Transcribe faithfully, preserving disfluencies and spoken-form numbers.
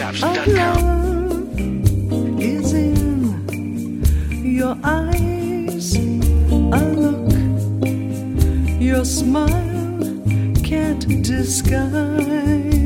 Jukebox dot com. Is in your eyes, a look your smile can't disguise.